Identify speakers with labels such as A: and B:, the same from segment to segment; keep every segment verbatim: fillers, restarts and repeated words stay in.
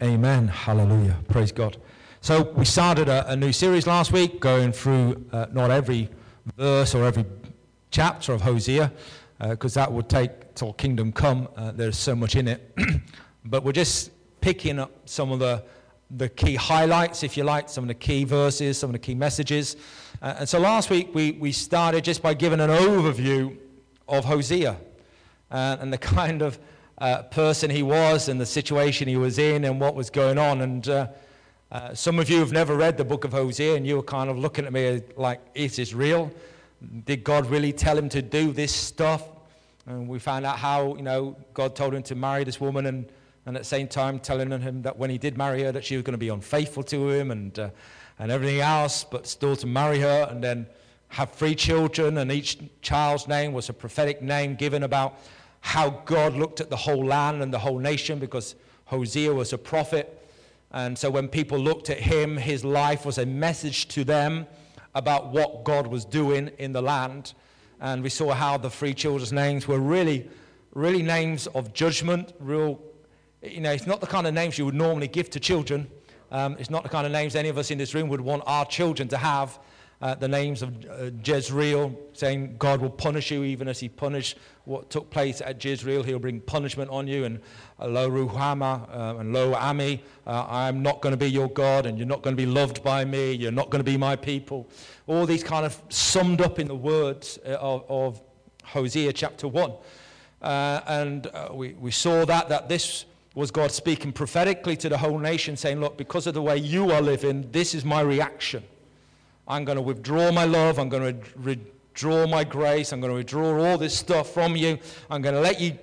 A: Amen. Hallelujah. Praise God. So we started a, a new series last week, going through uh, not every verse or every chapter of Hosea, because uh, that would take till kingdom come. Uh, there's so much in it. But we're just picking up some of the, the key highlights, if you like, some of the key verses, some of the key messages. Uh, and so last week we, we started just by giving an overview of Hosea uh, and the kind of uh, person he was and the situation he was in and what was going on. And uh, uh, some of you have never read the book of Hosea, and you were kind of looking at me like, is this real? Did God really tell him to do this stuff? And we found out how, you know, God told him to marry this woman, and, and at the same time telling him that when he did marry her, that she was going to be unfaithful to him and uh, and everything else, but still to marry her and then have three children, and each child's name was a prophetic name given about how God looked at the whole land and the whole nation, because Hosea was a prophet. And so when people looked at him, his life was a message to them about what God was doing in the land. And we saw how the three children's names were really, really names of judgment. Real, you know, it's not the kind of names you would normally give to children. Um, it's not the kind of names any of us in this room would want our children to have. Uh, the names of uh, Jezreel, saying God will punish you even as he punished what took place at Jezreel. He'll bring punishment on you. And uh, Lo Ruhamah uh, and Lo Ami, uh, I'm not going to be your God, and you're not going to be loved by me. You're not going to be my people. All these kind of summed up in the words of, of Hosea chapter one. Uh, and uh, we, we saw that, that this was God speaking prophetically to the whole nation, saying, look, because of the way you are living, this is my reaction. I'm going to withdraw my love. I'm going to withdraw my grace. I'm going to withdraw all this stuff from you. I'm going to let you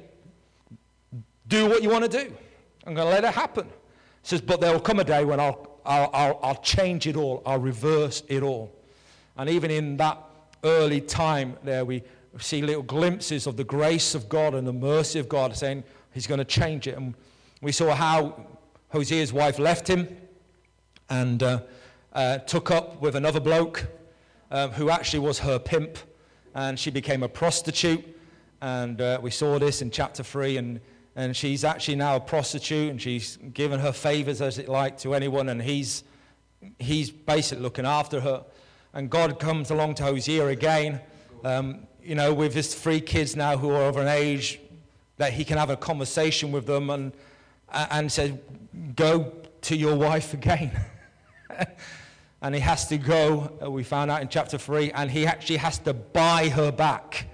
A: do what you want to do. I'm going to let it happen. It says, but there will come a day when I'll, I'll, I'll, I'll change it all. I'll reverse it all. And even in that early time there, we see little glimpses of the grace of God and the mercy of God, saying he's going to change it. And we saw how Hosea's wife left him and uh, Uh, took up with another bloke um, who actually was her pimp, and she became a prostitute. And uh, we saw this in chapter three, and, and she's actually now a prostitute, and she's given her favors, as it like, to anyone, and he's he's basically looking after her. And God comes along to Hosea again, um, you know, with his three kids now who are of an age that he can have a conversation with them, and and says, go to your wife again. And he has to go, uh, we found out in chapter three, and he actually has to buy her back.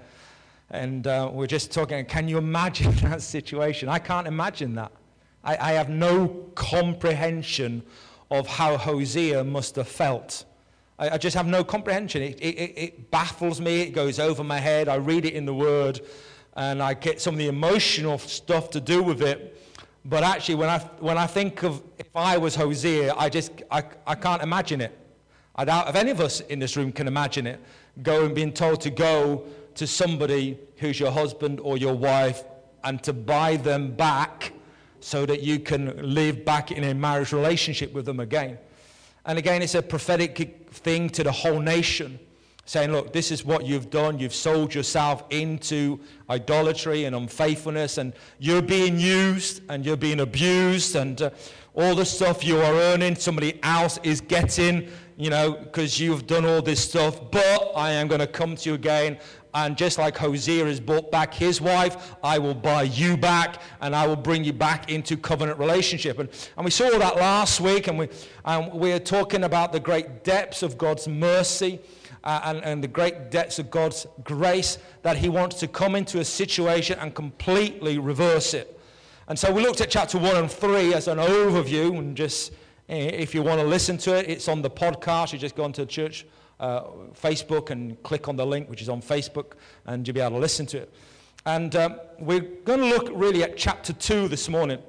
A: And uh, we're just talking, can you imagine that situation? I can't imagine that. I, I have no comprehension of how Hosea must have felt. I, I just have no comprehension. It, it, it baffles me. It goes over my head. I read it in the Word, and I get some of the emotional stuff to do with it. But actually, when I when I think of if I was Hosea, I just I, I can't imagine it. I doubt if any of us in this room can imagine it. Going, being told to go to somebody who's your husband or your wife and to buy them back so that you can live back in a marriage relationship with them again. And again, it's a prophetic thing to the whole nation, saying, look, this is what you've done. You've sold yourself into idolatry and unfaithfulness, and you're being used and you're being abused, and uh, all the stuff you are earning, somebody else is getting, you know, because you've done all this stuff. But I am going to come to you again, and just like Hosea has bought back his wife, I will buy you back, and I will bring you back into covenant relationship. And, and we saw that last week, and we, and we are talking about the great depths of God's mercy, Uh, and, and the great depths of God's grace, that he wants to come into a situation and completely reverse it. And so we looked at chapter one and three as an overview, and just if you want to listen to it, it's on the podcast. You just go onto the church uh, Facebook and click on the link, which is on Facebook, and you'll be able to listen to it. And um, we're going to look really at chapter two this morning.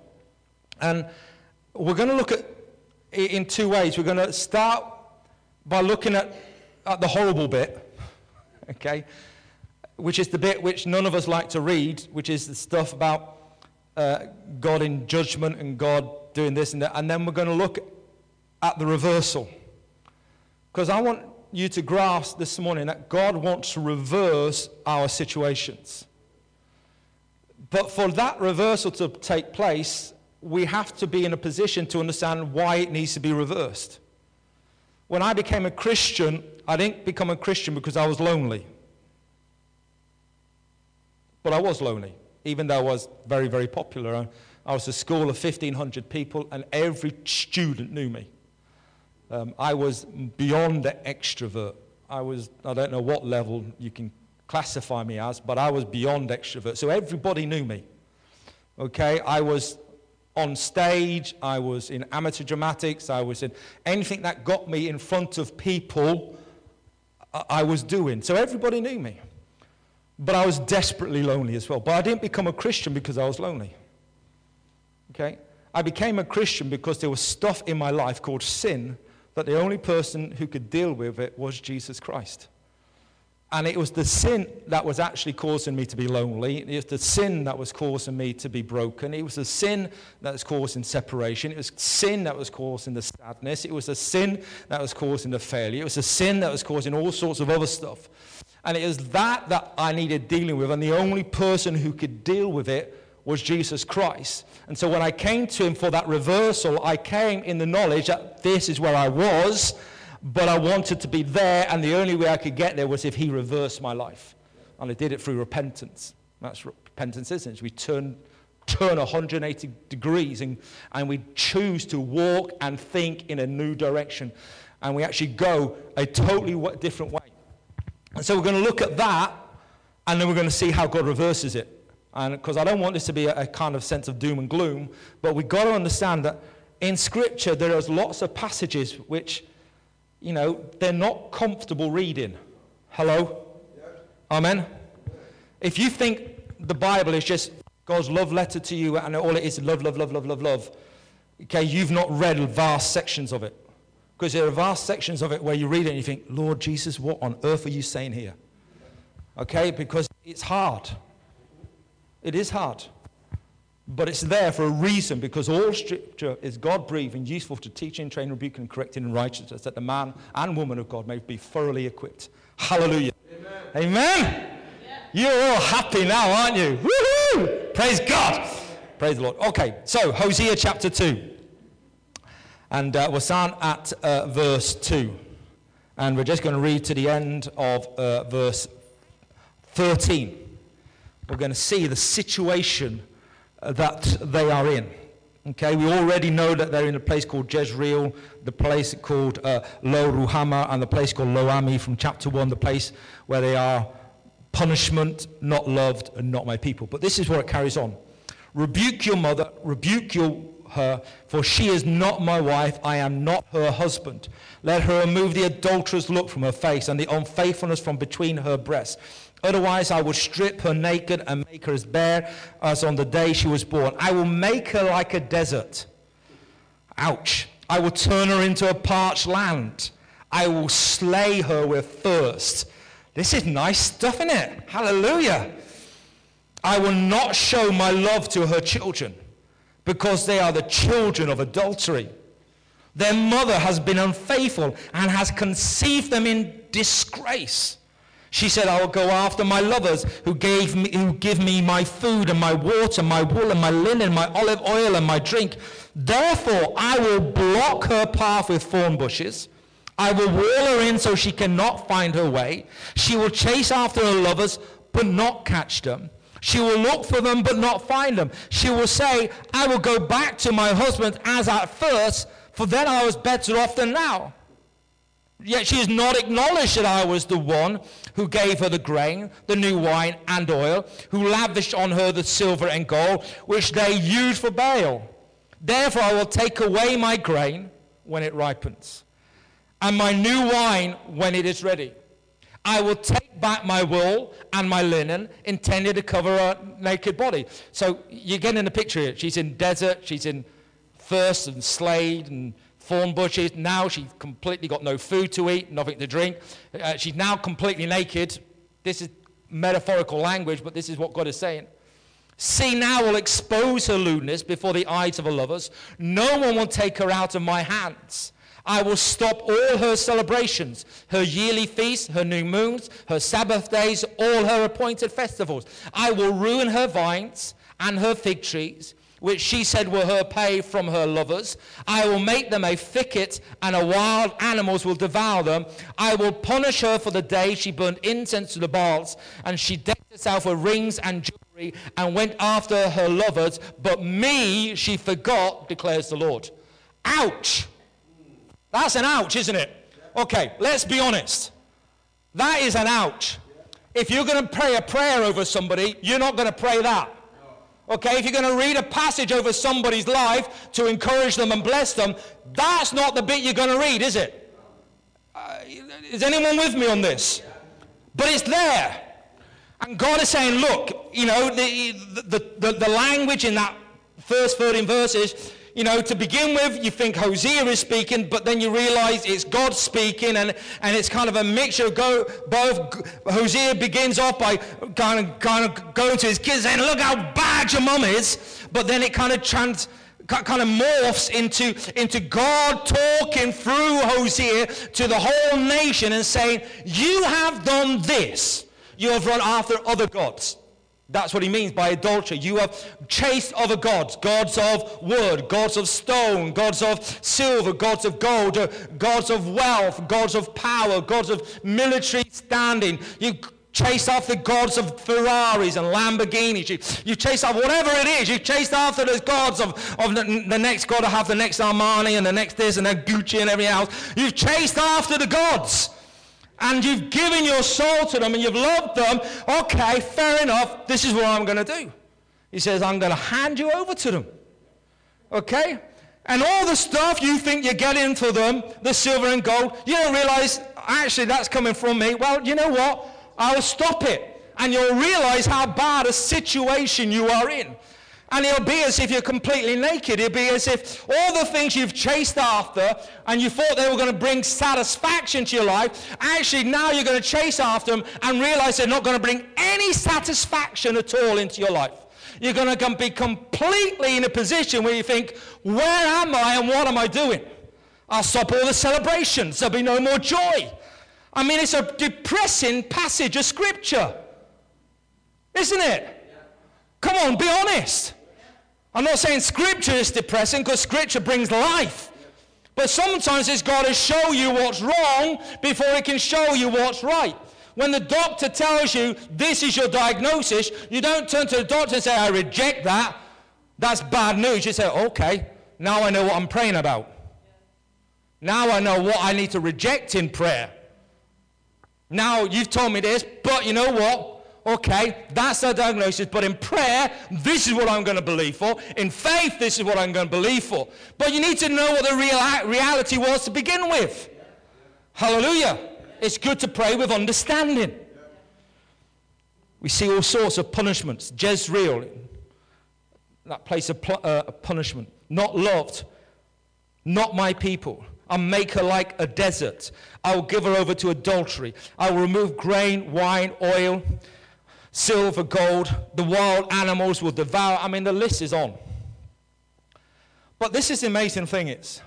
A: And we're going to look at it in two ways. We're going to start by looking at At the horrible bit, okay, which is the bit which none of us like to read, which is the stuff about uh, God in judgment and God doing this and that. And then we're going to look at the reversal. Because I want you to grasp this morning that God wants to reverse our situations. But for that reversal to take place, we have to be in a position to understand why it needs to be reversed. When I became a Christian, I didn't become a Christian because I was lonely. But I was lonely, even though I was very, very popular. I was a school of fifteen hundred people, and every student knew me. Um, I was beyond the extrovert. I was, I don't know what level you can classify me as, but I was beyond extrovert. So everybody knew me. Okay, I was on stage, I was in amateur dramatics, I was in anything that got me in front of people, I, I was doing. So everybody knew me. But I was desperately lonely as well. But I didn't become a Christian because I was lonely. Okay? I became a Christian because there was stuff in my life called sin that the only person who could deal with it was Jesus Christ. And it was the sin that was actually causing me to be lonely. It was the sin that was causing me to be broken. It was the sin that was causing separation. It was sin that was causing the sadness. It was the sin that was causing the failure. It was the sin that was causing all sorts of other stuff. And it was that that I needed dealing with. And the only person who could deal with it was Jesus Christ. And so when I came to him for that reversal, I came in the knowledge that this is where I was, but I wanted to be there, and the only way I could get there was if he reversed my life. And I did it through repentance. That's what repentance, isn't it? We turn, turn one hundred eighty degrees, and, and we choose to walk and think in a new direction. And we actually go a totally different way. And so we're going to look at that, and then we're going to see how God reverses it. And because I don't want this to be a, a kind of sense of doom and gloom, but we've got to understand that in Scripture there is lots of passages which, you know, they're not comfortable reading. Hello? Yes. Amen? Yes. If you think the Bible is just God's love letter to you and all it is love, love, love, love, love, love, okay, you've not read vast sections of it. Because there are vast sections of it where you read it and you think, Lord Jesus, what on earth are you saying here? Okay, because it's hard. It is hard. But it's there for a reason, because all Scripture is God-breathed and useful to teaching, train, rebuke, and correcting in righteousness, that the man and woman of God may be thoroughly equipped. Hallelujah. Amen. Amen? Yeah. You're all happy now, aren't you? Woohoo! Praise God. Praise the Lord. Okay, so Hosea chapter two. And uh, we'll start at uh, verse two. And we're just going to read to the end of uh, verse thirteen. We're going to see the situation that they are in. Okay, we already know that they're in a place called Jezreel, the place called uh, Lo Ruhamah, and the place called Lo Ami from chapter one, the place where they are punishment, not loved, and not my people. But this is where it carries on. Rebuke your mother, rebuke your her, for she is not my wife, I am not her husband. Let her remove the adulterous look from her face and the unfaithfulness from between her breasts. Otherwise I will strip her naked and make her as bare as on the day she was born. I will make her like a desert. Ouch. I will turn her into a parched land. I will slay her with thirst. This is nice stuff, isn't it? Hallelujah. I will not show my love to her children, because they are the children of adultery. Their mother has been unfaithful and has conceived them in disgrace. She said, I will go after my lovers who gave me, who give me my food and my water, my wool and my linen, my olive oil and my drink. Therefore, I will block her path with thorn bushes. I will wall her in so she cannot find her way. She will chase after her lovers, but not catch them. She will look for them, but not find them. She will say, I will go back to my husband as at first, for then I was better off than now. Yet she has not acknowledged that I was the one who gave her the grain, the new wine and oil, who lavished on her the silver and gold, which they used for Baal. Therefore I will take away my grain when it ripens, and my new wine when it is ready. I will take back my wool and my linen intended to cover her naked body. So you're getting the picture here. She's in desert, she's in thirst and slayed and thorn bushes. Now she's completely got no food to eat, nothing to drink. Uh, she's now completely naked. This is metaphorical language, but this is what God is saying. See, now will expose her lewdness before the eyes of her lovers. No one will take her out of my hands. I will stop all her celebrations, her yearly feasts, her new moons, her Sabbath days, all her appointed festivals. I will ruin her vines and her fig trees, which she said were her pay from her lovers. I will make them a thicket, and a wild animals will devour them. I will punish her for the day she burned incense to the Baals, and she decked herself with rings and jewelry, and went after her lovers. But me she forgot, declares the Lord. Ouch! That's an ouch, isn't it? Okay, let's be honest. That is an ouch. If you're going to pray a prayer over somebody, you're not going to pray that. Okay, if you're going to read a passage over somebody's life to encourage them and bless them, that's not the bit you're going to read, is it? Uh, is anyone with me on this? But it's there. And God is saying, look, you know, the, the, the, the language in that first thirteen verses, you know, to begin with, you think Hosea is speaking, but then you realize it's God speaking, and, and it's kind of a mixture of go, both. Hosea begins off by kind of, kind of going to his kids saying, look how bad your mum is, but then it kind of trans, kind of morphs into, into God talking through Hosea to the whole nation and saying, you have done this. You have run after other gods. That's what he means by adultery. You have chased other gods, gods of wood, gods of stone, gods of silver, gods of gold, uh, gods of wealth, gods of power, gods of military standing. You chased after gods of Ferraris and Lamborghinis. You, you chased after whatever it is. You chased after those gods of, of the, the next god to have the next Armani and the next this and then Gucci and everything else. You've chased after the gods. And you've given your soul to them and you've loved them. Okay, fair enough. This is what I'm going to do. He says, I'm going to hand you over to them. Okay? And all the stuff you think you're getting for them, the silver and gold, you don't realize, actually, that's coming from me. Well, you know what? I'll stop it. And you'll realize how bad a situation you are in. And it'll be as if you're completely naked. It'll be as if all the things you've chased after and you thought they were going to bring satisfaction to your life, actually now you're going to chase after them and realize they're not going to bring any satisfaction at all into your life. You're going to be completely in a position where you think, where am I and what am I doing? I'll stop all the celebrations. There'll be no more joy. I mean, it's a depressing passage of Scripture. Isn't it? Come on, be honest. I'm not saying Scripture is depressing, because Scripture brings life. But sometimes it's got to show you what's wrong before it can show you what's right. When the doctor tells you this is your diagnosis, you don't turn to the doctor and say, I reject that. That's bad news. You say, okay, now I know what I'm praying about. Now I know what I need to reject in prayer. Now you've told me this, but you know what? Okay, that's the diagnosis, but in prayer, this is what I'm going to believe for. In faith, this is what I'm going to believe for. But you need to know what the real reality was to begin with. Hallelujah. It's good to pray with understanding. We see all sorts of punishments. Jezreel, that place of uh, punishment. Not loved, not my people. I'll make her like a desert. I will give her over to adultery. I will remove grain, wine, oil, silver, gold. The wild animals will devour. I mean, the list is on. But this is the amazing thing is,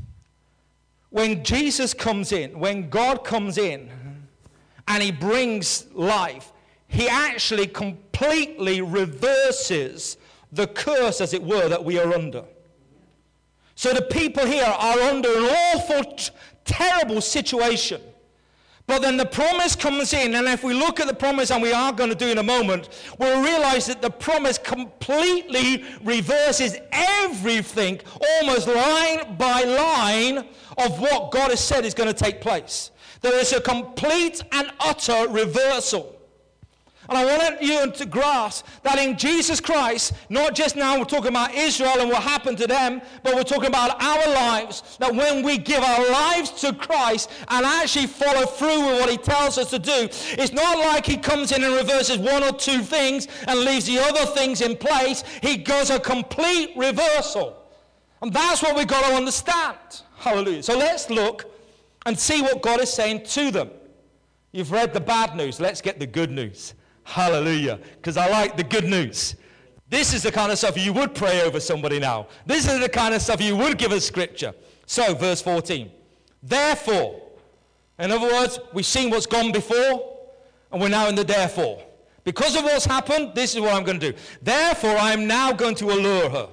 A: when Jesus comes in, when God comes in, and he brings life, he actually completely reverses the curse, as it were, that we are under. So the people here are under an awful, t- terrible situation. But then the promise comes in, and if we look at the promise, and we are going to do in a moment, we'll realize that the promise completely reverses everything, almost line by line, of what God has said is going to take place. There is a complete and utter reversal. And I want you to grasp that in Jesus Christ, not just now we're talking about Israel and what happened to them, but we're talking about our lives, that when we give our lives to Christ and actually follow through with what he tells us to do, it's not like he comes in and reverses one or two things and leaves the other things in place. He goes a complete reversal. And that's what we've got to understand. Hallelujah. So let's look and see what God is saying to them. You've read the bad news. Let's get the good news. Hallelujah. Because I like the good news. This is the kind of stuff you would pray over somebody now. This is the kind of stuff you would give us scripture. So, verse fourteen. Therefore, in other words, we've seen what's gone before, and we're now in the therefore. Because of what's happened, this is what I'm going to do. Therefore, I am now going to allure her.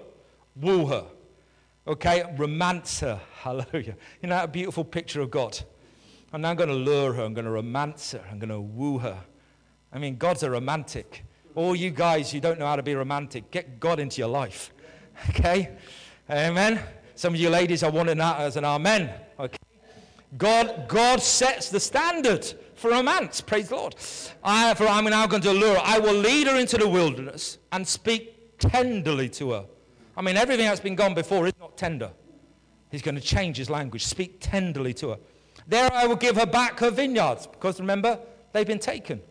A: woo her. Okay, romance her. Hallelujah. Isn't that a beautiful picture of God? I'm now going to lure her. I'm going to romance her. I'm going to woo her. I mean, God's a romantic. All you guys who don't know how to be romantic, get God into your life. Okay? Amen? Some of you ladies are wanting that as an amen. Okay? God, God sets the standard for romance. Praise the Lord. I, for I'm now going to lure her. I will lead her into the wilderness and speak tenderly to her. I mean, everything that's been gone before is not tender. He's going to change his language. Speak tenderly to her. There I will give her back her vineyards, because remember, they've been taken.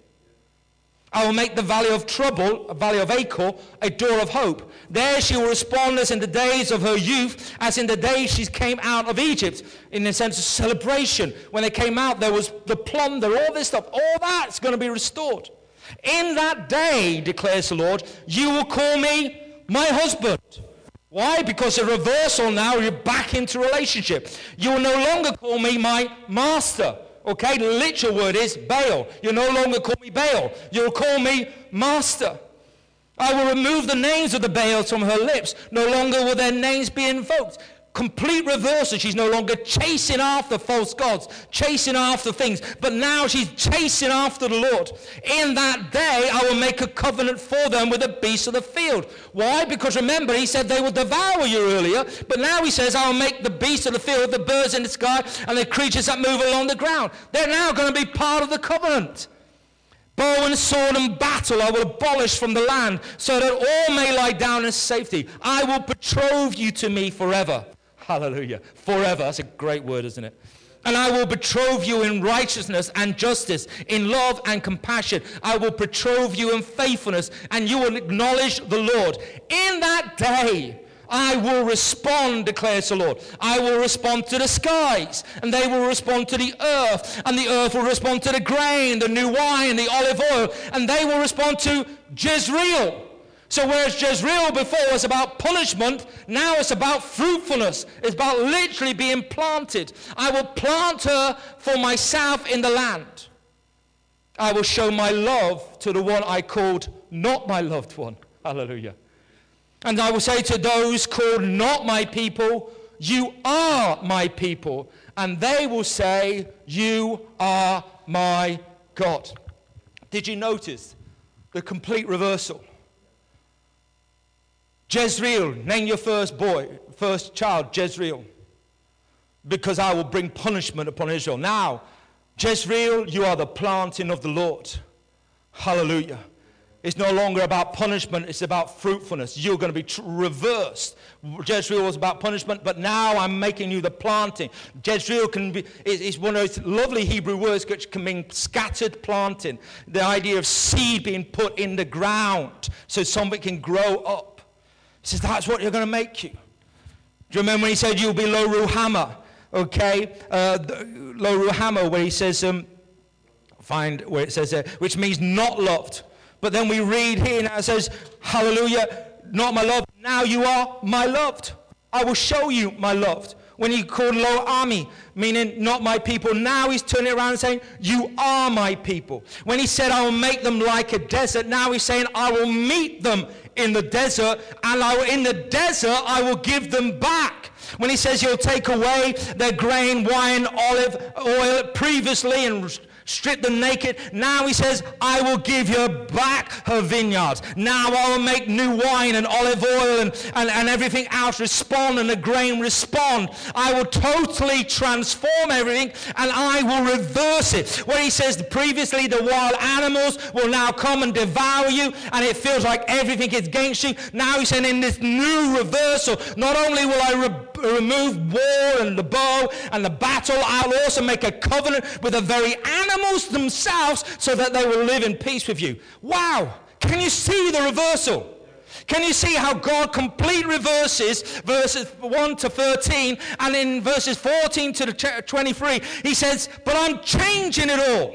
A: I will make the valley of trouble, a valley of Achor, a door of hope. There she will respond as in the days of her youth, as in the days she came out of Egypt, in the sense of celebration. When they came out, there was the plunder, all this stuff. All that's going to be restored. In that day, declares the Lord, you will call me my husband. Why? Because a reversal now, you're back into relationship. You will no longer call me my master. Okay, the literal word is Baal. You'll no longer call me Baal. You'll call me master. I will remove the names of the Baals from her lips. No longer will their names be invoked. Complete reversal. She's no longer chasing after false gods, chasing after things, but now she's chasing after the Lord. In that day, I will make a covenant for them with the beasts of the field. Why? Because remember, he said they will devour you earlier, but now he says, I will make the beasts of the field, the birds in the sky, and the creatures that move along the ground. They're now going to be part of the covenant. Bow and sword and battle I will abolish from the land, so that all may lie down in safety. I will betroth you to me forever. Hallelujah. Forever. That's a great word, isn't it? And I will betroth you in righteousness and justice, in love and compassion. I will betroth you in faithfulness, and you will acknowledge the Lord. In that day, I will respond, declares the Lord. I will respond to the skies, and they will respond to the earth, and the earth will respond to the grain, the new wine, the olive oil, and they will respond to Jezreel. So whereas Jezreel before was about punishment, now it's about fruitfulness. It's about literally being planted. I will plant her for myself in the land. I will show my love to the one I called not my loved one. Hallelujah. And I will say to those called not my people, you are my people. And they will say, you are my God. Did you notice the complete reversal? Jezreel, name your first boy, first child, Jezreel, because I will bring punishment upon Israel. Now, Jezreel, you are the planting of the Lord. Hallelujah. It's no longer about punishment, it's about fruitfulness. You're going to be tr- reversed. Jezreel was about punishment, but now I'm making you the planting. Jezreel can be, is one of those lovely Hebrew words which can mean scattered planting. The idea of seed being put in the ground so something can grow up. He says, that's what you're going to make you. Do you remember when he said, you'll be Lo Ruhamah? Okay, uh, Lo Ruhamah, where he says, um, find where it says there, which means not loved. But then we read here now it says, hallelujah, not my loved, now you are my loved. I will show you my loved. When he called Lo Ami, meaning not my people, now he's turning around and saying, you are my people. When he said, I will make them like a desert, now he's saying, I will meet them in the desert, and I will, in the desert I will give them back. When he says he'll take away their grain, wine, olive oil previously and strip them naked, now he says, I will give her back her vineyards. Now I will make new wine and olive oil and, and, and everything else respond, and the grain respond. I will totally transform everything, and I will reverse it. When he says previously the wild animals will now come and devour you, and it feels like everything is against you, now he's saying in this new reversal, not only will I re- remove war and the bow and the battle, I'll also make a covenant with the very animals themselves so that they will live in peace with you. Wow! Can you see the reversal? Can you see how God complete reverses verses one to thirteen, and in verses fourteen to the twenty-three, he says, but I'm changing it all.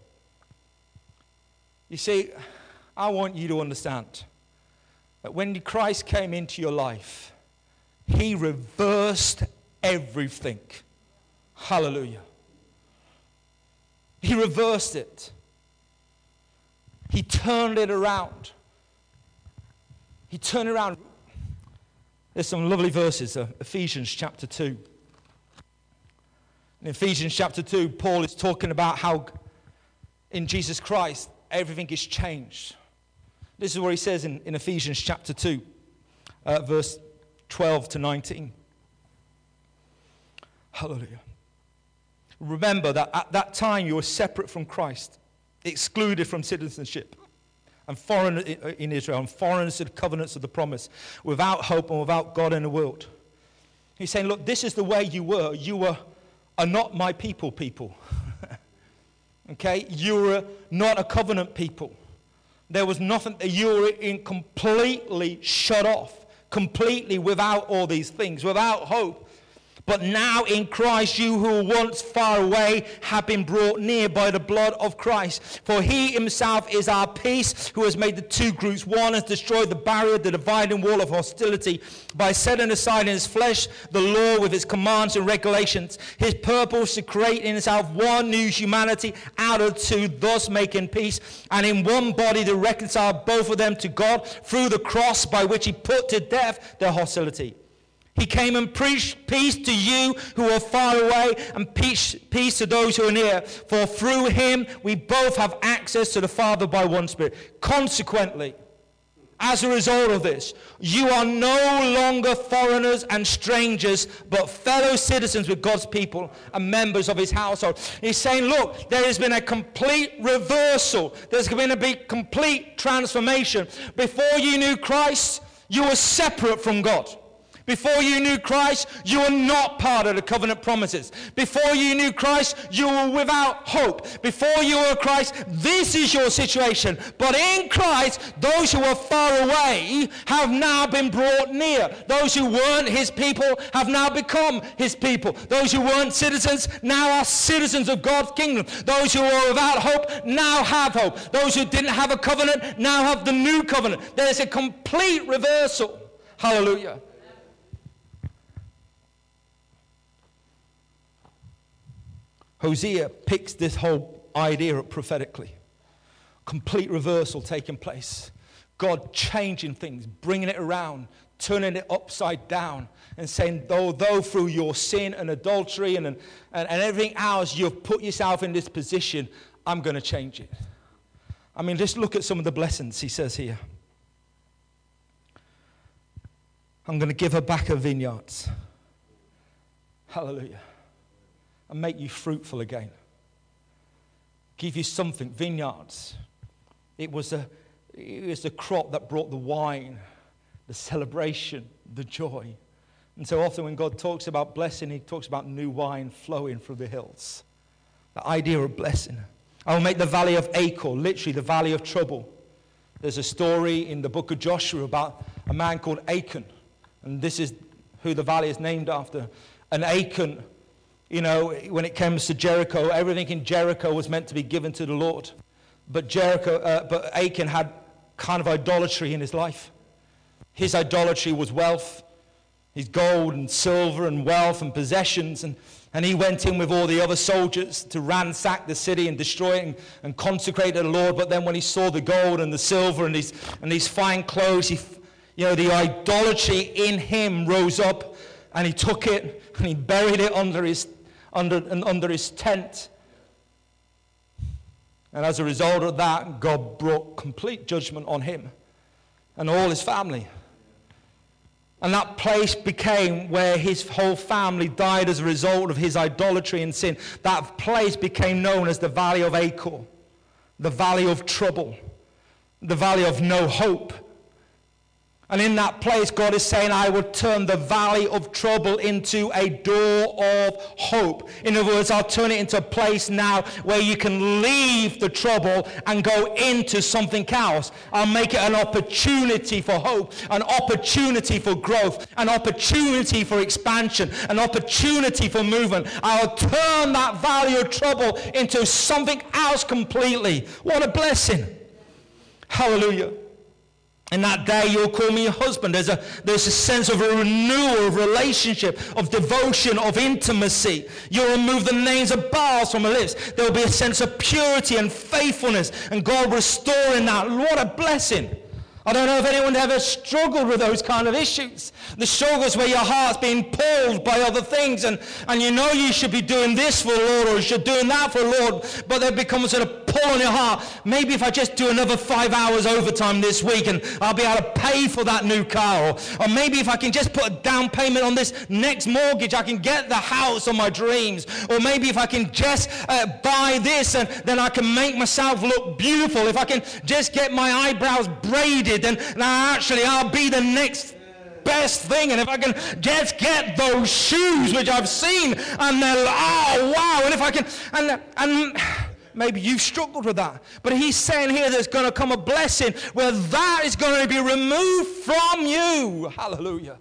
A: You see, I want you to understand that when Christ came into your life, he reversed everything. Hallelujah. He reversed it. He turned it around. He turned it around. There's some lovely verses, uh, Ephesians chapter two. In Ephesians chapter two, Paul is talking about how in Jesus Christ, everything is changed. This is what he says in, in Ephesians chapter two, uh, verse twelve to nineteen. Hallelujah. Remember that at that time you were separate from Christ, excluded from citizenship, and foreign in Israel, and foreigners to the covenants of the promise, without hope and without God in the world. He's saying, look, this is the way you were. You were are not my people, people. Okay? You were not a covenant people. There was nothing, you were in completely shut off, completely without all these things, without hope. But now in Christ, you who were once far away have been brought near by the blood of Christ. For he himself is our peace, who has made the two groups one, has destroyed the barrier, the dividing wall of hostility, by setting aside in his flesh the law with its commands and regulations. His purpose to create in himself one new humanity out of two, thus making peace, and in one body to reconcile both of them to God through the cross, by which he put to death their hostility. He came and preached peace to you who are far away, and peace, peace to those who are near. For through him we both have access to the Father by one Spirit. Consequently, as a result of this, you are no longer foreigners and strangers, but fellow citizens with God's people and members of his household. He's saying, look, there has been a complete reversal. There's been a big, complete transformation. Before you knew Christ, you were separate from God. Before you knew Christ, you were not part of the covenant promises. Before you knew Christ, you were without hope. Before you were Christ, this is your situation. But in Christ, those who are far away have now been brought near. Those who weren't his people have now become his people. Those who weren't citizens now are citizens of God's kingdom. Those who are without hope now have hope. Those who didn't have a covenant now have the new covenant. There is a complete reversal. Hallelujah. Hosea picks this whole idea up prophetically. Complete reversal taking place. God changing things, bringing it around, turning it upside down, and saying, though, though through your sin and adultery and, and, and everything else, you've put yourself in this position, I'm going to change it. I mean, just look at some of the blessings he says here. I'm going to give her back her vineyards. Hallelujah. And make you fruitful again. Give you something, vineyards. It was a, it was the crop that brought the wine, the celebration, the joy. And so often when God talks about blessing, he talks about new wine flowing through the hills. The idea of blessing. I will make the valley of Achor, literally the valley of trouble. There's a story in the book of Joshua about a man called Achan. And this is who the valley is named after. And Achan, you know, when it comes to Jericho, everything in Jericho was meant to be given to the Lord. But Jericho, uh, but Achan had kind of idolatry in his life. His idolatry was wealth, his gold and silver and wealth and possessions. And, and he went in with all the other soldiers to ransack the city and destroy it and, and consecrate to the Lord. But then when he saw the gold and the silver and these, and these fine clothes, he, you know, the idolatry in him rose up, and he took it and he buried it under his Under, under his tent. And as a result of that, God brought complete judgment on him and all his family. And that place became where his whole family died as a result of his idolatry and sin. That place became known as the Valley of Achor, the Valley of Trouble, the Valley of No Hope. And in that place, God is saying, I will turn the valley of trouble into a door of hope. In other words, I'll turn it into a place now where you can leave the trouble and go into something else. I'll make it an opportunity for hope, an opportunity for growth, an opportunity for expansion, an opportunity for movement. I'll turn that valley of trouble into something else completely. What a blessing. Hallelujah. In that day, you'll call me your husband. There's a, there's a sense of a renewal of relationship, of devotion, of intimacy. You'll remove the names of Baals from my lips. There'll be a sense of purity and faithfulness, and God restoring that. What a blessing. I don't know if anyone ever struggled with those kind of issues. The struggles where your heart's being pulled by other things, and, and you know you should be doing this for the Lord, or you should be doing that for the Lord, but there becomes sort of pull on your heart. Maybe if I just do another five hours overtime this week and I'll be able to pay for that new car, or, or maybe if I can just put a down payment on this next mortgage, I can get the house of my dreams. Or maybe if I can just uh, buy this, and then I can make myself look beautiful. If I can just get my eyebrows braided, then now actually I'll be the next best thing. And if I can just get those shoes which I've seen, and they're oh wow, and if I can, and and maybe you've struggled with that, but he's saying here there's going to come a blessing where that is going to be removed from you. Hallelujah.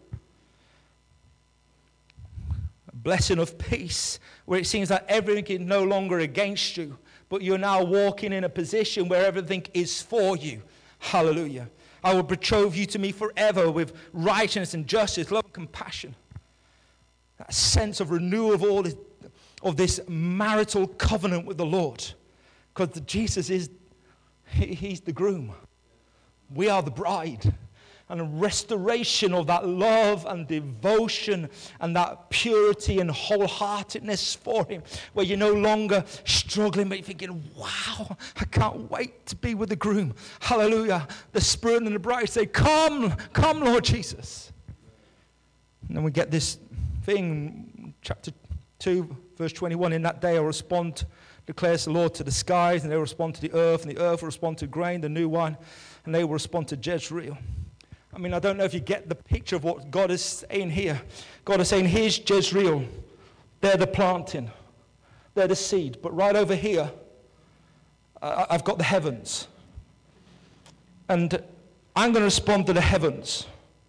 A: A blessing of peace where it seems that everything is no longer against you, but you're now walking in a position where everything is for you. Hallelujah. I will betroth you to me forever with righteousness and justice, love and compassion. That sense of renewal of all this, of this marital covenant with the Lord. Because Jesus is, he, he's the groom. We are the bride. And a restoration of that love and devotion and that purity and wholeheartedness for him, where you're no longer struggling, but you're thinking, wow, I can't wait to be with the groom. Hallelujah. The Spirit and the bride say, come, come, Lord Jesus. And then we get this thing, chapter two, verse twenty-one, in that day I'll respond, declares the Lord, to the skies, and they will respond to the earth, and the earth will respond to grain, the new wine, and they will respond to Jezreel. I mean, I don't know if you get the picture of what God is saying here. God is saying, here's Jezreel. They're the planting. They're the seed. But right over here, uh, I've got the heavens. And I'm going to respond to the heavens.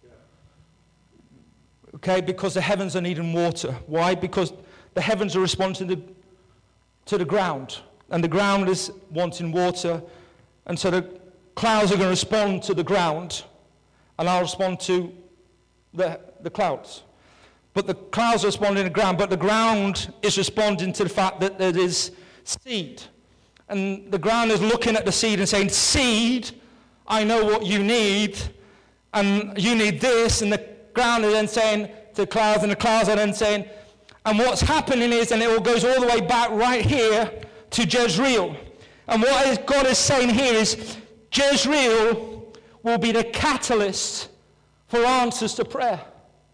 A: Okay, because the heavens are needing water. Why? Because the heavens are responding to, to the ground. And the ground is wanting water. And so the clouds are going to respond to the ground. And I'll respond to the, the clouds. But the clouds are responding to the ground, but the ground is responding to the fact that there is seed. And the ground is looking at the seed and saying, seed, I know what you need, and you need this. And the ground is then saying to the clouds, and the clouds are then saying, and what's happening is, and it all goes all the way back right here to Jezreel. And what is, God is saying here is, Jezreel will be the catalyst for answers to prayer.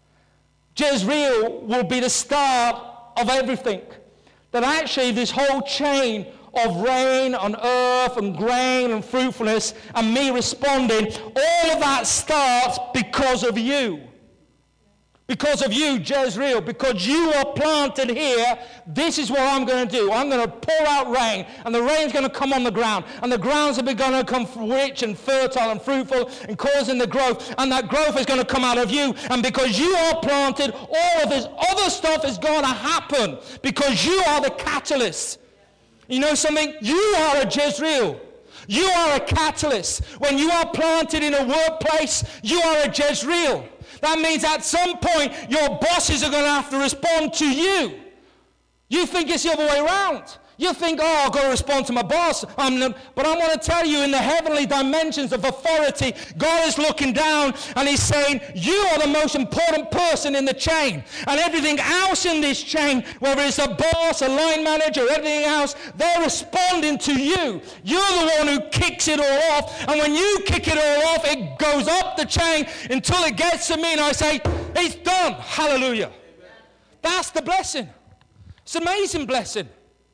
A: Jezreel will be the start of everything. That actually this whole chain of rain on earth and grain and fruitfulness and me responding, all of that starts because of you. Because of you, Jezreel, because you are planted here, this is what I'm going to do. I'm going to pour out rain, and the rain's going to come on the ground, and the grounds are going to become rich and fertile and fruitful and causing the growth, and that growth is going to come out of you. And because you are planted, all of this other stuff is going to happen because you are the catalyst. You know something? You are a Jezreel. You are a catalyst. When you are planted in a workplace, you are a Jezreel. That means at some point, your bosses are going to have to respond to you. You think it's the other way around. You think, oh, I've got to respond to my boss. I'm not, but I want to tell you, in the heavenly dimensions of authority, God is looking down and he's saying, you are the most important person in the chain. And everything else in this chain, whether it's a boss, a line manager, everything else, they're responding to you. You're the one who kicks it all off. And when you kick it all off, it goes up the chain until it gets to me and I say, it's done. Hallelujah. Amen. That's the blessing. It's an amazing blessing.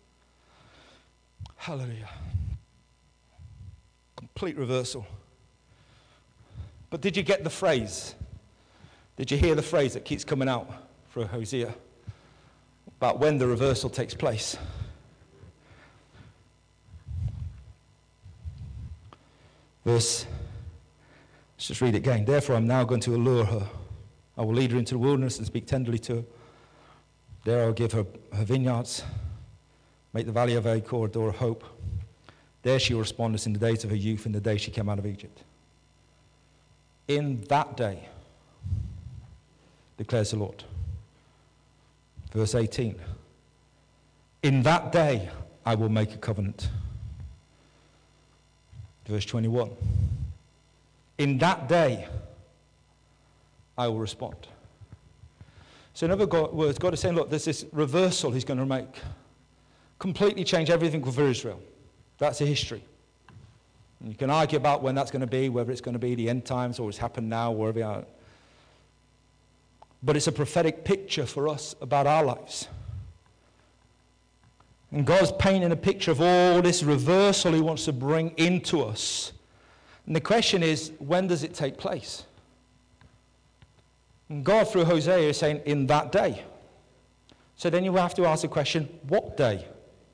A: Hallelujah. Complete reversal. But did you get the phrase? Did you hear the phrase that keeps coming out for Hosea about when the reversal takes place? Verse, let's just read it again. Therefore I'm now going to allure her. I will lead her into the wilderness and speak tenderly to her. There I will give her her vineyards, make the valley of Achor a door of hope. There she will respond as in the days of her youth, in the day she came out of Egypt. In that day, declares the Lord. Verse eighteen. In that day, I will make a covenant. Verse twenty-one. In that day, I will respond. So in other words, God is saying, look, there's this reversal he's going to make. Completely change everything for Israel. That's a history. And you can argue about when that's going to be, whether it's going to be the end times or it's happened now, wherever you are. But it's a prophetic picture for us about our lives. And God's painting a picture of all this reversal he wants to bring into us. And the question is, when does it take place? And God, through Hosea, is saying, in that day. So then you have to ask the question, what day?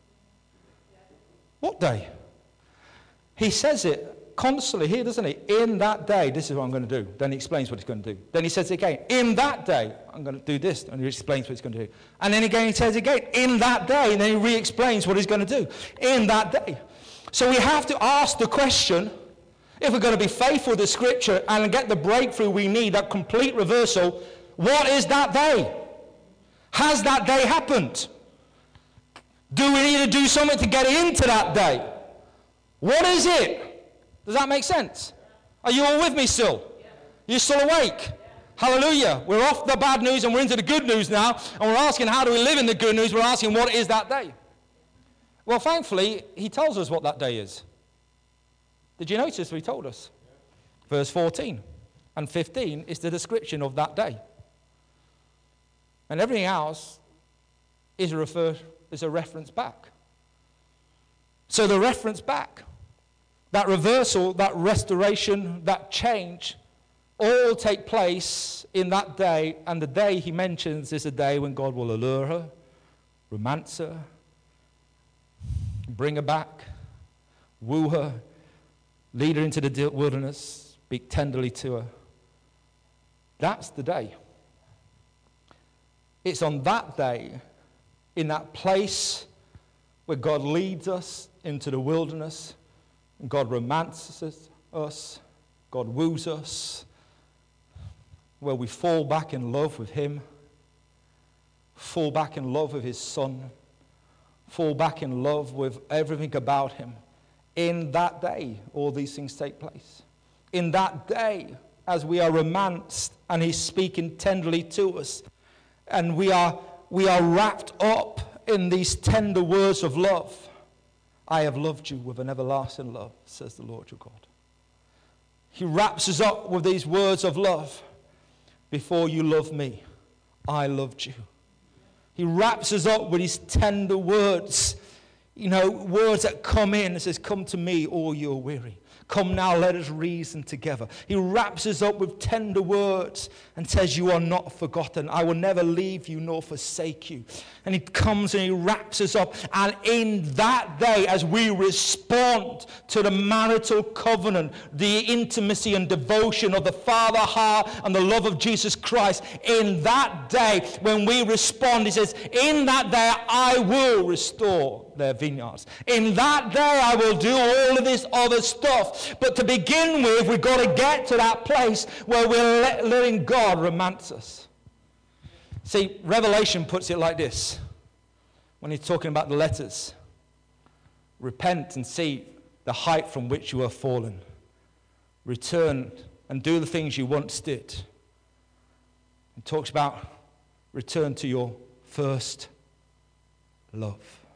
A: What day? He says it constantly here, doesn't he? In that day, this is what I'm going to do. Then he explains what he's going to do. Then he says it again, in that day, I'm going to do this. And he explains what he's going to do. And then again he says again, in that day. And then he re-explains what he's going to do. In that day. So we have to ask the question, if we're going to be faithful to Scripture and get the breakthrough we need, that complete reversal, what is that day? Has that day happened? Do we need to do something to get into that day? What is it? Does that make sense? Are you all with me still? You're still awake? Hallelujah. We're off the bad news and we're into the good news now. And we're asking, how do we live in the good news? We're asking, what is that day? Well, thankfully, he tells us what that day is. Did you notice what he told us? Verse fourteen and fifteen is the description of that day. And everything else is a, refer, is a reference back. So the reference back, that reversal, that restoration, that change, all take place in that day. And the day he mentions is a day when God will allure her, romance her, bring her back, woo her, lead her into the wilderness, speak tenderly to her. That's the day. It's on that day, in that place where God leads us into the wilderness, and God romances us, God woos us, where we fall back in love with him, fall back in love with his son, fall back in love with everything about him. In that day, all these things take place. In that day, as we are romanced and he's speaking tenderly to us, and we are, we are wrapped up in these tender words of love. I have loved you with an everlasting love, says the Lord your God. He wraps us up with these words of love. Before you loved me, I loved you. He wraps us up with his tender words. You know, words that come in and says, come to me, all you are weary. Come now, let us reason together. He wraps us up with tender words and says, you are not forgotten. I will never leave you nor forsake you. And he comes and he wraps us up. And in that day, as we respond to the marital covenant, the intimacy and devotion of the Father heart and the love of Jesus Christ, in that day, when we respond, he says, in that day, I will restore their vineyards. In that day, I will do all of this other stuff. But to begin with, we've got to get to that place where we're let, letting God romance us. See, Revelation puts it like this when he's talking about the letters. Repent and see the height from which you have fallen. Return and do the things you once did. He talks about return to your first love.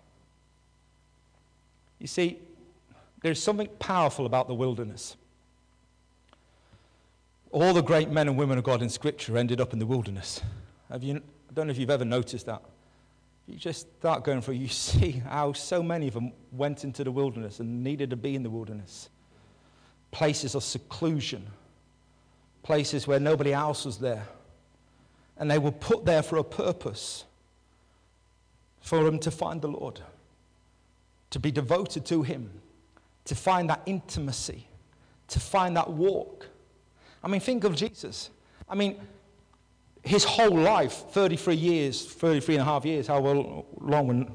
A: You see, there's something powerful about the wilderness. All the great men and women of God in Scripture ended up in the wilderness. Have you, I don't know if you've ever noticed that. You just start going through, you see how so many of them went into the wilderness and needed to be in the wilderness. Places of seclusion. Places where nobody else was there. And they were put there for a purpose. For them to find the Lord. To be devoted to him. To find that intimacy, to find that walk. I mean, think of Jesus. I mean, his whole life, thirty-three years, thirty-three and a half years, how long, when,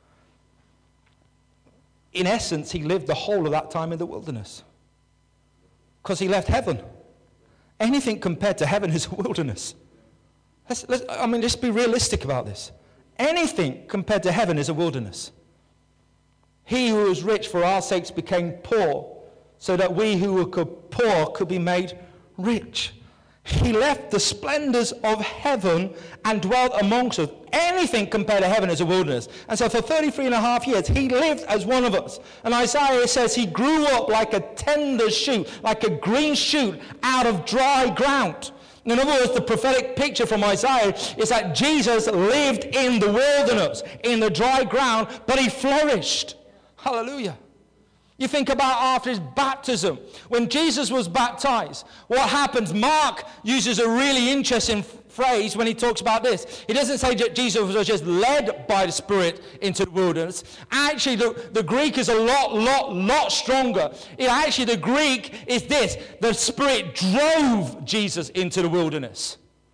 A: in essence, he lived the whole of that time in the wilderness. Because he left heaven. Anything compared to heaven is a wilderness. Let's, let's, I mean, just be realistic about this. Anything compared to heaven is a wilderness. He who was rich for our sakes became poor, so that we who were poor could be made rich. He left the splendors of heaven and dwelt amongst us. Anything compared to heaven is a wilderness. And so for thirty-three and a half years, he lived as one of us. And Isaiah says he grew up like a tender shoot, like a green shoot out of dry ground. In other words, the prophetic picture from Isaiah is that Jesus lived in the wilderness, in the dry ground, but he flourished. Hallelujah. You think about after his baptism, when Jesus was baptized, what happens? Mark uses a really interesting phrase when he talks about this. He doesn't say that Jesus was just led by the Spirit into the wilderness. Actually, the, the Greek is a lot, lot, lot stronger. It, actually, the Greek is this. The Spirit drove Jesus into the wilderness.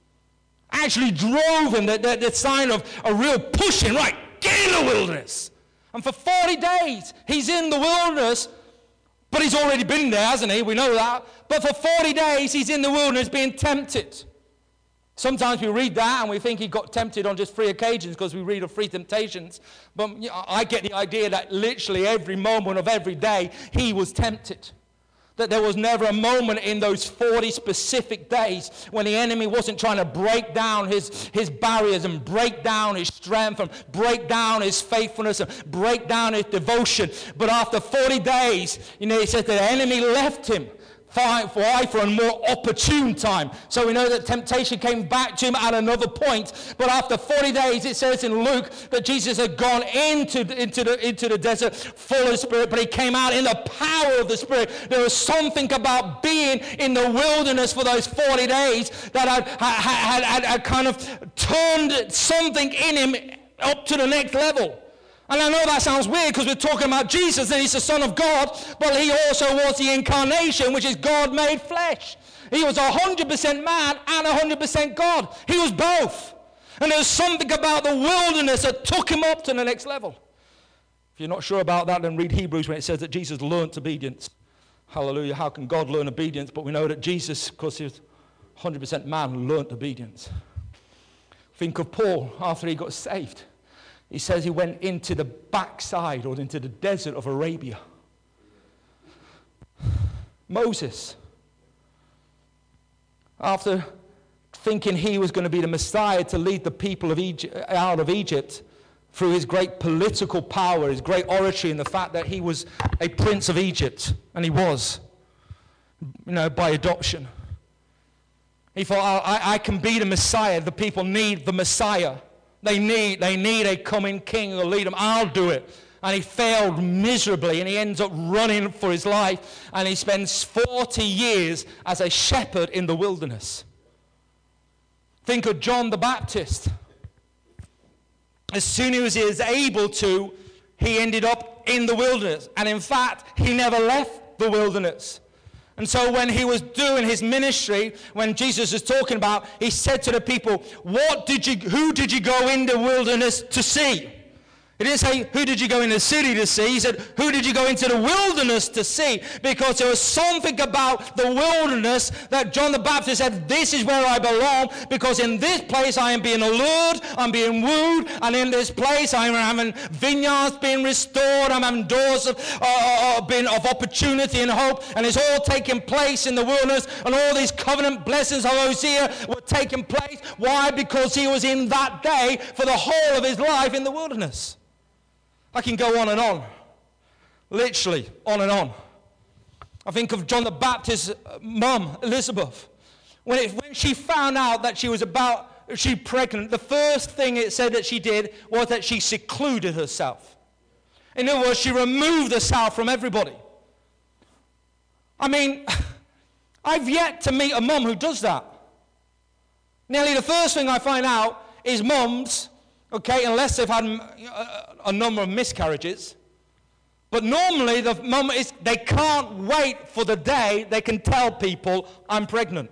A: Actually drove him, the, the, the sign of a real pushing, right, get in the wilderness. And for forty days, he's in the wilderness, but he's already been there, hasn't he? We know that. But for forty days, he's in the wilderness being tempted. Sometimes we read that and we think he got tempted on just three occasions because we read of three temptations. But you know, I get the idea that literally every moment of every day, he was tempted. That there was never a moment in those forty specific days when the enemy wasn't trying to break down his, his barriers and break down his strength and break down his faithfulness and break down his devotion. But after forty days, you know, he said the enemy left him for, for a more opportune time. So we know that temptation came back to him at another point. But after forty days, it says in Luke that Jesus had gone into, into, the, into the desert full of Spirit, but he came out in the power of the Spirit. There was something about being in the wilderness for those forty days that had, had, had, had kind of turned something in him up to the next level. And I know that sounds weird because we're talking about Jesus and he's the Son of God, but he also was the incarnation, which is God made flesh. He was one hundred percent man and one hundred percent God. He was both. And there's something about the wilderness that took him up to the next level. If you're not sure about that, then read Hebrews when it says that Jesus learnt obedience. Hallelujah. How can God learn obedience? But we know that Jesus, because he was one hundred percent man, learnt obedience. Think of Paul after he got saved. He says he went into the backside or into the desert of Arabia. Moses, after thinking he was going to be the Messiah to lead the people of Egypt, out of Egypt through his great political power, his great oratory, and the fact that he was a prince of Egypt, and he was, you know, by adoption. He thought, I, I can be the Messiah. The people need the Messiah. They need, they need a coming king who will lead them. I'll do it. And he failed miserably, and he ends up running for his life, and he spends forty years as a shepherd in the wilderness. Think of John the Baptist. As soon as he was able to, he ended up in the wilderness. And in fact, he never left the wilderness. And so when he was doing his ministry, when Jesus was talking about, he said to the people, "What did you, who did you go in the wilderness to see?" He didn't say, "Who did you go in the city to see?" He said, "Who did you go into the wilderness to see?" Because there was something about the wilderness that John the Baptist said, "This is where I belong, because in this place I am being allured, I'm being wooed, and in this place I'm having vineyards being restored, I'm having doors of, uh, being of opportunity and hope, and it's all taking place in the wilderness, and all these covenant blessings of Hosea were taking place." Why? Because he was in that day for the whole of his life in the wilderness. I can go on and on, literally on and on. I think of John the Baptist's mum, Elizabeth. When, it, when she found out that she was about, she pregnant, the first thing it said that she did was that she secluded herself. In other words, she removed herself from everybody. I mean, I've yet to meet a mum who does that. Nearly the first thing I find out is mums, okay, unless they've had a, a number of miscarriages. But normally, the mum is, they can't wait for the day they can tell people, "I'm pregnant."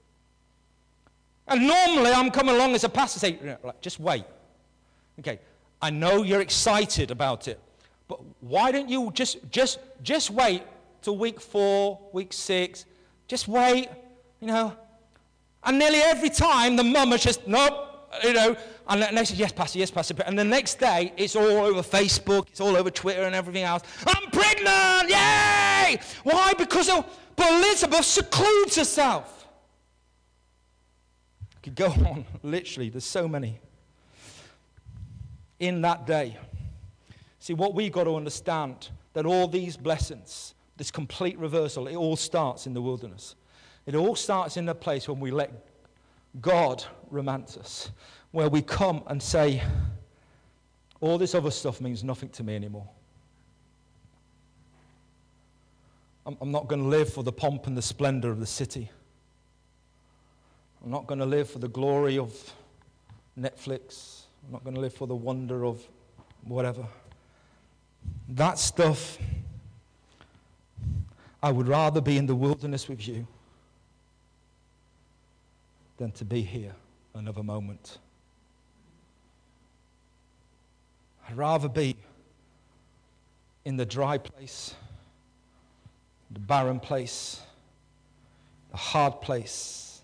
A: And normally, I'm coming along as a pastor saying, like, "Just wait. Okay, I know you're excited about it, but why don't you just, just, just wait till week four, week six, just wait, you know." And nearly every time, the mum is just, "Nope. You know," and they say, "Yes, Pastor, yes, Pastor." And the next day, it's all over Facebook, it's all over Twitter and everything else. "I'm pregnant, yay! day. Why? Because of, but Elizabeth secludes herself. I could go on, literally, there's so many. In that day. See, what we've got to understand, that all these blessings, this complete reversal, it all starts in the wilderness. It all starts in the place when we let God romance us, where we come and say, all this other stuff means nothing to me anymore. I'm, I'm not going to live for the pomp and the splendor of the city. I'm not going to live for the glory of Netflix. I'm not going to live for the wonder of whatever. That stuff, I would rather be in the wilderness with you than to be here another moment. I'd rather be in the dry place, the barren place, the hard place.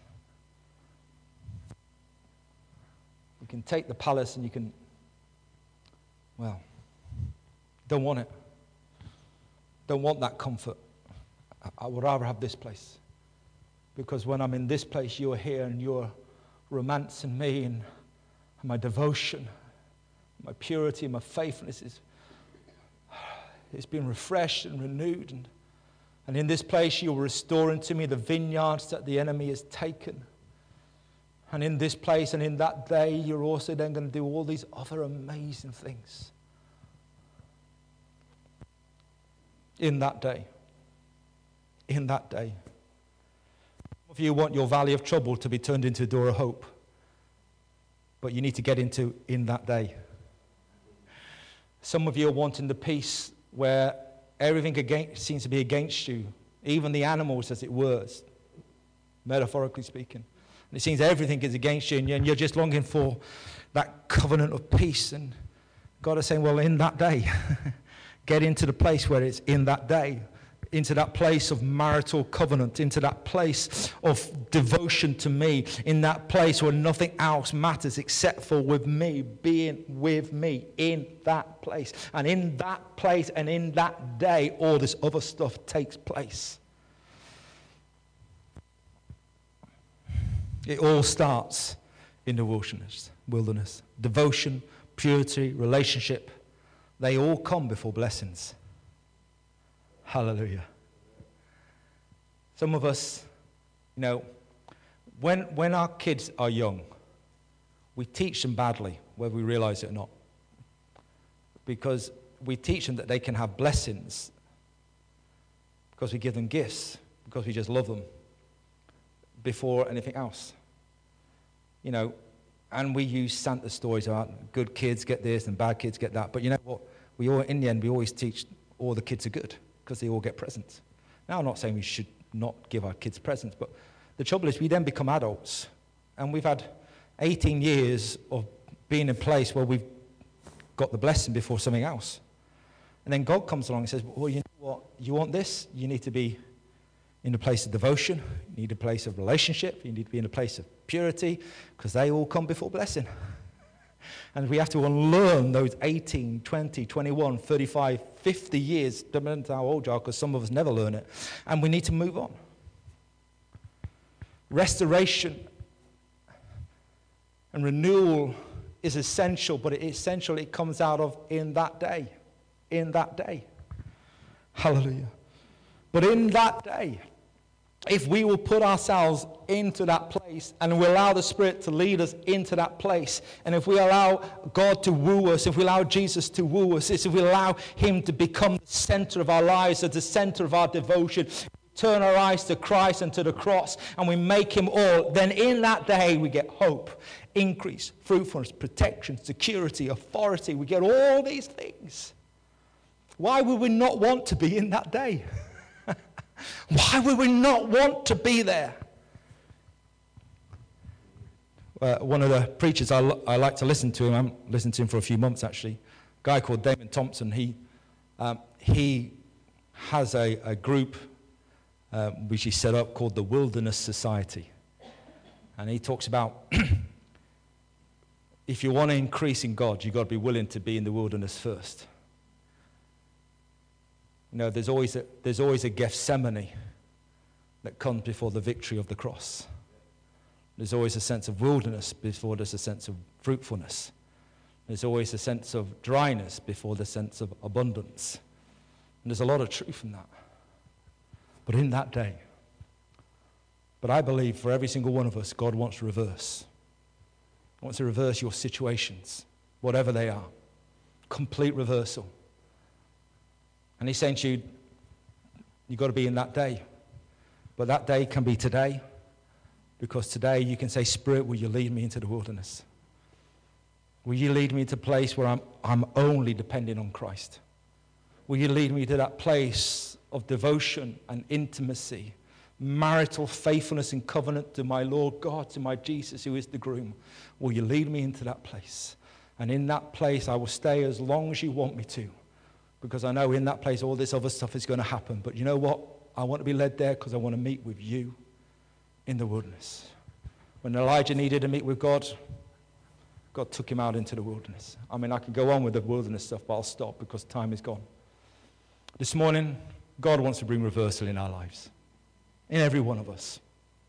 A: You can take the palace and you can, well, don't want it. Don't want that comfort. I would rather have this place. Because when I'm in this place, you're here and you're romancing me, and my devotion, my purity, my faithfulness is it's been refreshed and renewed. And, and in this place, you're restoring to me the vineyards that the enemy has taken. And in this place and in that day, you're also then going to do all these other amazing things. In that day. In that day. Some of you want your valley of trouble to be turned into a door of hope. But you need to get into in that day. Some of you are wanting the peace where everything against, seems to be against you. Even the animals, as it were, metaphorically speaking. And it seems everything is against you, and you're just longing for that covenant of peace. And God is saying, well, in that day, get into the place where it's in that day. Into that place of marital covenant, into that place of devotion to me, in that place where nothing else matters except for with me, being with me in that place. And in that place and in that day, all this other stuff takes place. It all starts in the wilderness. Wilderness. Devotion, purity, relationship, they all come before blessings. Hallelujah. Some of us, you know, when, when our kids are young, we teach them badly, whether we realize it or not. Because we teach them that they can have blessings because we give them gifts, because we just love them before anything else. You know, and we use Santa stories about good kids get this and bad kids get that. But you know what? We all, in the end, we always teach all the kids are good, because they all get presents. Now, I'm not saying we should not give our kids presents, but the trouble is we then become adults, and we've had eighteen years of being in a place where we've got the blessing before something else. And then God comes along and says, well, you know what? You want this? You need to be in a place of devotion. You need a place of relationship. You need to be in a place of purity, because they all come before blessing. And we have to unlearn those eighteen, twenty, twenty-one, thirty-five, fifty years, depending on how old you are, because some of us never learn it. And we need to move on. Restoration and renewal is essential, but it essentially comes out of in that day. In that day. Hallelujah. But in that day, if we will put ourselves into that place and we allow the Spirit to lead us into that place, and if we allow God to woo us, if we allow Jesus to woo us, if we allow Him to become the center of our lives, at the center of our devotion, turn our eyes to Christ and to the cross, and we make Him all, then in that day we get hope, increase, fruitfulness, protection, security, authority. We get all these things. Why would we not want to be in that day? Why would we not want to be there? Uh, one of the preachers I, I like to listen to him, I haven't listened to him for a few months actually, a guy called Damon Thompson, he, um, he has a, a group uh, which he set up called the Wilderness Society. And he talks about if you want to increase in God, you've got to be willing to be in the wilderness first. You know, there's always a, there's always a Gethsemane that comes before the victory of the cross. There's always a sense of wilderness before there's a sense of fruitfulness. There's always a sense of dryness before the sense of abundance. And there's a lot of truth in that. But in that day, but I believe for every single one of us, God wants to reverse. He wants to reverse your situations, whatever they are. Complete reversal. And he's saying to you, you've got to be in that day. But that day can be today, because today you can say, Spirit, will you lead me into the wilderness? Will you lead me to a place where I'm, I'm only depending on Christ? Will you lead me to that place of devotion and intimacy, marital faithfulness and covenant to my Lord God, to my Jesus who is the groom? Will you lead me into that place? And in that place I will stay as long as you want me to, because I know in that place all this other stuff is going to happen. But you know what? I want to be led there because I want to meet with you in the wilderness. When Elijah needed to meet with God, God took him out into the wilderness. I mean, I could go on with the wilderness stuff, but I'll stop because time is gone. This morning, God wants to bring reversal in our lives, in every one of us.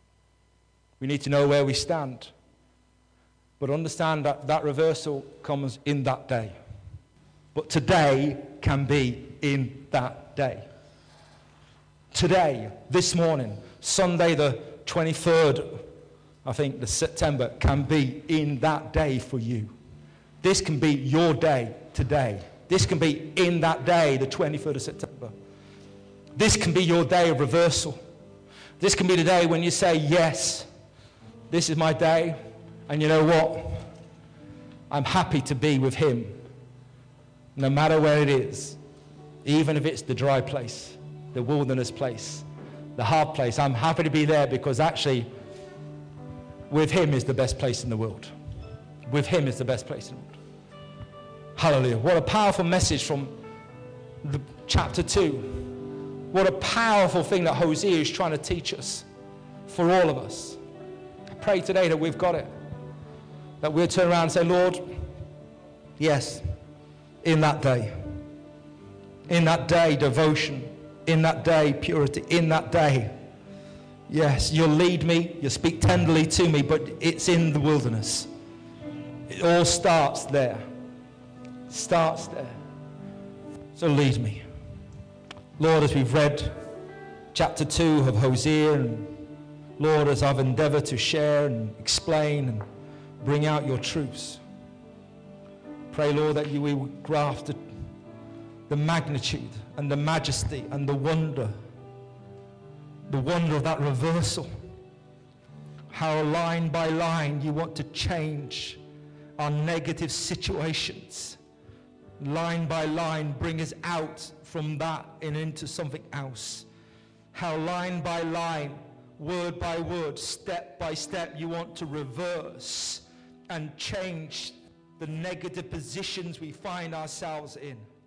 A: We need to know where we stand, but understand that that reversal comes in that day. But today can be in that day. Today, this morning, Sunday the twenty-third, I think, the September, can be in that day for you. This can be your day today. This can be in that day, the twenty-third of September. This can be your day of reversal. This can be the day when you say, yes, this is my day, and you know what? I'm happy to be with him, no matter where it is, even if it's the dry place, the wilderness place, the hard place. I'm happy to be there because actually with him is the best place in the world. With him is the best place in the world. Hallelujah. What a powerful message from the chapter two. What a powerful thing that Hosea is trying to teach us for all of us. I pray today that we've got it. That we'll turn around and say, Lord, yes, in that day, in that day, devotion, in that day, purity, in that day, yes, you'll lead me, you'll speak tenderly to me, but it's in the wilderness. It all starts there. It starts there. So lead me. Lord, as we've read chapter two of Hosea, and Lord, as I've endeavored to share and explain and bring out your truths, pray, Lord, that you will graft the, the magnitude and the majesty and the wonder, the wonder of that reversal. How line by line you want to change our negative situations. Line by line, bring us out from that and into something else. How line by line, word by word, step by step, you want to reverse and change the negative positions we find ourselves in.